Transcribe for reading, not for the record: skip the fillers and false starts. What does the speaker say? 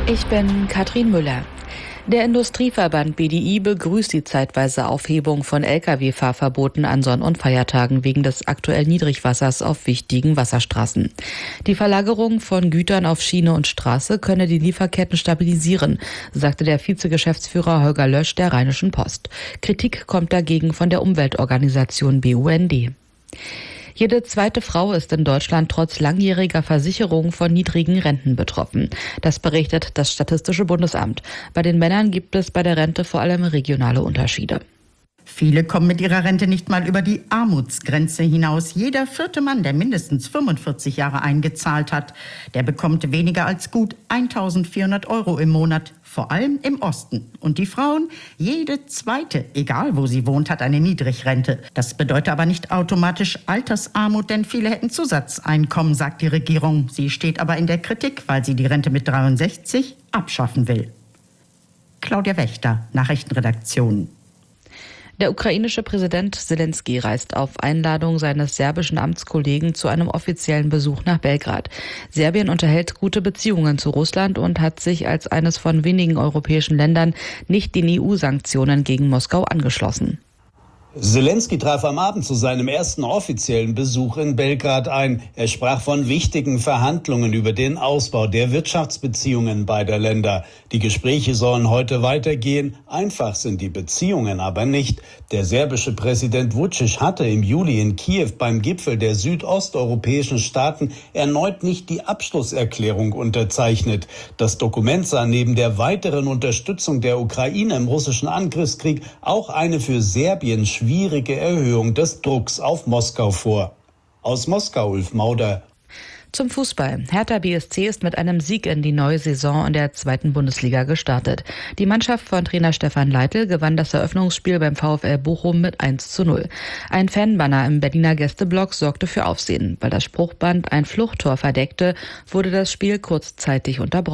Ich bin Katrin Müller. Der Industrieverband BDI begrüßt die zeitweise Aufhebung von Lkw-Fahrverboten an Sonn- und Feiertagen wegen des aktuell Niedrigwassers auf wichtigen Wasserstraßen. Die Verlagerung von Gütern auf Schiene und Straße könne die Lieferketten stabilisieren, sagte der Vizegeschäftsführer Holger Lösch der Rheinischen Post. Kritik kommt dagegen von der Umweltorganisation BUND. Jede zweite Frau ist in Deutschland trotz langjähriger Versicherung von niedrigen Renten betroffen. Das berichtet das Statistische Bundesamt. Bei den Männern gibt es bei der Rente vor allem regionale Unterschiede. Viele kommen mit ihrer Rente nicht mal über die Armutsgrenze hinaus. Jeder vierte Mann, der mindestens 45 Jahre eingezahlt hat, der bekommt weniger als gut 1.400 € im Monat, vor allem im Osten. Und die Frauen, jede zweite, egal wo sie wohnt, hat eine Niedrigrente. Das bedeutet aber nicht automatisch Altersarmut, denn viele hätten Zusatzeinkommen, sagt die Regierung. Sie steht aber in der Kritik, weil sie die Rente mit 63 abschaffen will. Claudia Wächter, Nachrichtenredaktion. Der ukrainische Präsident Selenskyj reist auf Einladung seines serbischen Amtskollegen zu einem offiziellen Besuch nach Belgrad. Serbien unterhält gute Beziehungen zu Russland und hat sich als eines von wenigen europäischen Ländern nicht den EU-Sanktionen gegen Moskau angeschlossen. Selenskyj traf am Abend zu seinem ersten offiziellen Besuch in Belgrad ein. Er sprach von wichtigen Verhandlungen über den Ausbau der Wirtschaftsbeziehungen beider Länder. Die Gespräche sollen heute weitergehen. Einfach sind die Beziehungen aber nicht. Der serbische Präsident Vučić hatte im Juli in Kiew beim Gipfel der südosteuropäischen Staaten erneut nicht die Abschlusserklärung unterzeichnet. Das Dokument sah neben der weiteren Unterstützung der Ukraine im russischen Angriffskrieg auch eine für Serbien schwierige Erhöhung des Drucks auf Moskau vor. Aus Moskau, Ulf Mauder. Zum Fußball. Hertha BSC ist mit einem Sieg in die neue Saison in der 2. Bundesliga gestartet. Die Mannschaft von Trainer Stefan Leitl gewann das Eröffnungsspiel beim VfL Bochum mit 1:0. Ein Fanbanner im Berliner Gästeblock sorgte für Aufsehen. Weil das Spruchband ein Fluchttor verdeckte, wurde das Spiel kurzzeitig unterbrochen.